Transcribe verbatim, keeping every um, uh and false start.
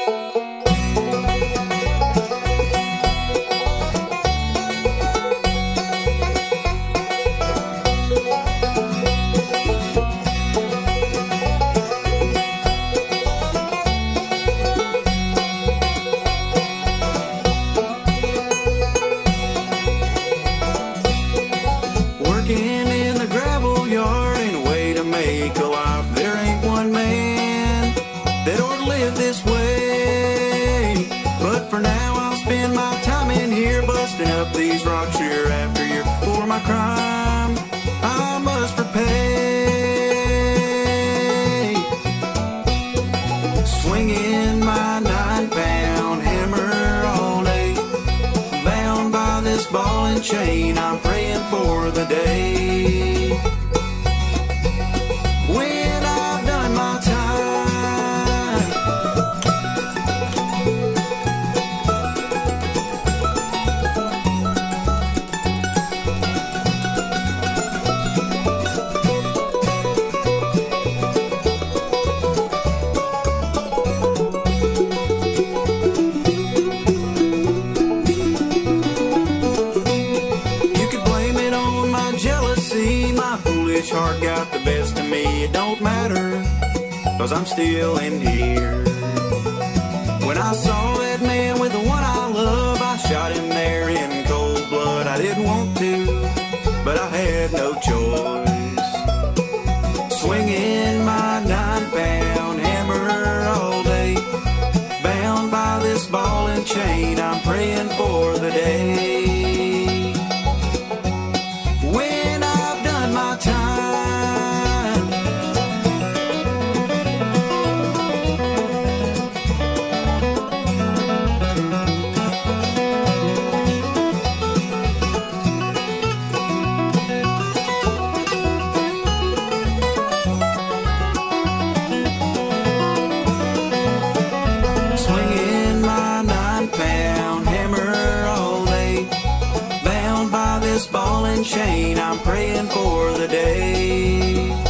Working in the gravel yard ain't a way to make a life. There ain't one man that ought to live this way. But for now I'll spend my time in here, busting up these rocks year after year. For my crime I must repay. Swinging my nine pound hammer all day, bound by this ball and chain, I'm praying for the day when I've done my time. My foolish heart got the best of me. It don't matter, cause I'm still in here. When I saw that man with the one I love, I shot him there in cold blood. I didn't want to, but I had no choice. Swinging my nine pound hammer all day, bound by this ball and chain, I'm praying for the day when I've done my time. Swinging my nine pound hammer all day, bound by this ball and chain, I'm praying for the day